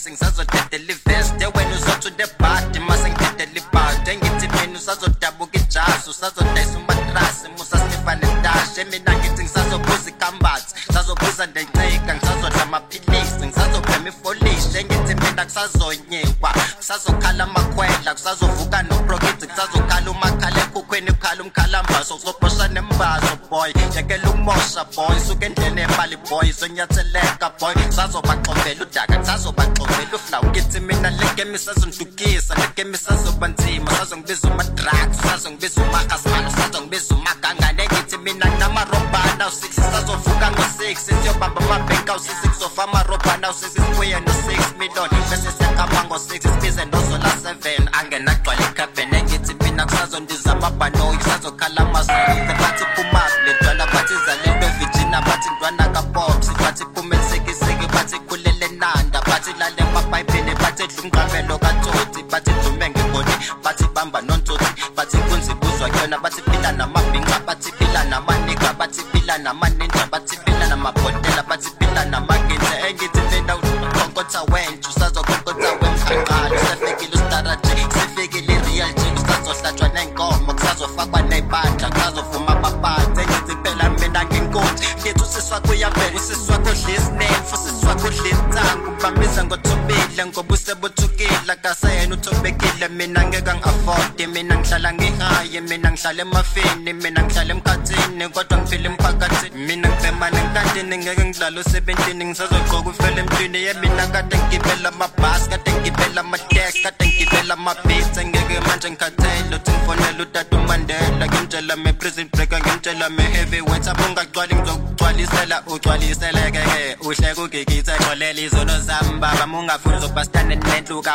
Singizazodedela ivest wena uzothi udebhadi mase ngidedela ibhadi engithi mina usazodabuka ijazi usazodayisa umatrasi musasnifa netashe mina ngithi ngisazobuza ikambathi ngisazobuza ndencika ngisazodla amaphilisi ngisazobhema ifolishe engithi mina kusazonyekwa kusazokhala amakhwela kusazovuka noprokiti kusazokhala umakhala ekhukhweni kukhala umkhalambaso kuzophosha nembazo boy yekela umosha boy suke endleni emali boy sonyatheleka boy kusazobaxovela udaka kusazobaxovela ufla ngithi mina leke misazondukisa leke misazoba nzima sazongibiza umadrugs sazongibiza umakasmano sazongibiza umagangane ngithi mina namarobana u6 sazovuka ngo6 siyobamba amabhenka u6 kuzofa amarobana u6 sibuye no6 million bese sekama ngo6 sibize nozola 7 angenagcwala ikhabhene ngithi mina kusazondiza amabhano kusazokhala amazwi bathi phuma ledwala bathi zalelwe Virginia bathi ntwana kaBox bathi phuma esekiseke bathi khulele nanda bathi lale emabhayibheni bathi dlungqamelo kaTsotsi bathi dume ngegodi bathi bamba nontotsi bathi kunzi kuzwa kuyona bathi phila namabhinqa bathi phila namanika bathi phila namaninja bathi phila namabhodela bathi phila namagenze engithi mina ukhonkotha wenju sazokhonkhotha wemkhanqalo sefikile ustaraje sifikile real G usazohlatshwa nenkomo kusazofakwa nebandla kusazovuma abaphansi engithi phela mina nginkonti ngithi usiswa kuyabheka usiswa kodlisine fusiswa kodlisangu bambiza ngothobile ngoba usebuthukile kasayena uthobekile mina ngeke ngiafford mina ngihlala ngihaye mina ngihlala emafini mina ngihlala emkhathini kodwa ngiphila emphakathini mina ngibhema nenkantini ngeke ngidlala usebentini ngisazogqoka ufele emntwini yemina kade ngigibela amabhasi kade ngigibela amateksi kade ngigibela amabhitsi ngeke manje ngikhathele uthi ngifonela utata uMandela ngimtshela me prison breaker ngimtshela me heavyweight abungagcwali ngizokugcwalisela ugcwaliseleke uhleke ugigithe xolela izono zami baba mungafuni uzobastana nentluka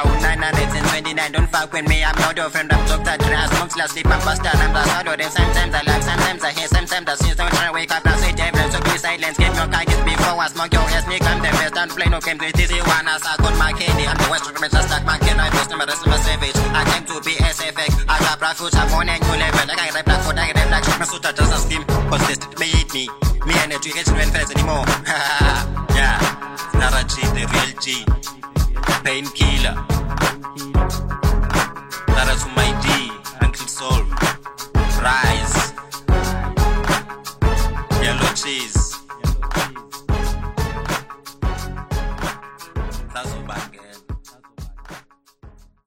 u929 don't fuck with me I'm not your friend I'm Dr. Dre I smoke till I sleep I'm busted I'm the shadow then sometimes I laugh sometimes I hear sometimes I see don't try to wake up now say damn so be silence keep your car get before I smoke your ass nigga I'm the best don't play no game with this one I suck on my candy I'm the West Recommend just like my kid I post them rest of my savage I came to be SFX I got black food I'm on a new level I got black food I got black shit my suit just a scheme cause this made me and education when friends anymore yeah not a G the real G painkiller Nara to my D Uncle Soul Rise Yellow cheese That's what I get.